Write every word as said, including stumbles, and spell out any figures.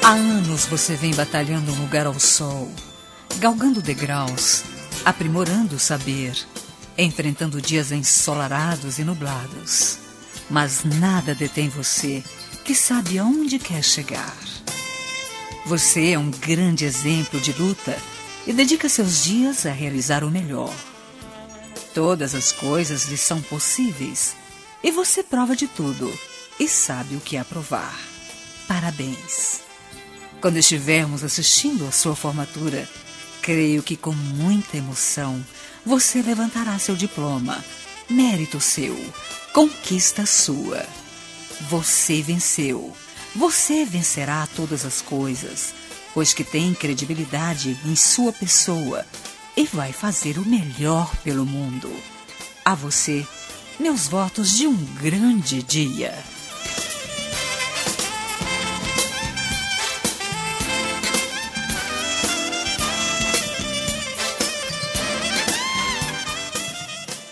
Há anos você vem batalhando um lugar ao sol, galgando degraus, aprimorando o saber, enfrentando dias ensolarados e nublados. Mas nada detém você, que sabe aonde quer chegar. Você é um grande exemplo de luta e dedica seus dias a realizar o melhor. Todas as coisas lhe são possíveis e você prova de tudo e sabe o que aprovar. Parabéns! Quando estivermos assistindo à sua formatura, creio que com muita emoção você levantará seu diploma. Mérito seu, conquista sua. Você venceu. Você vencerá todas as coisas, pois que tem credibilidade em sua pessoa e vai fazer o melhor pelo mundo. A você, meus votos de um grande dia.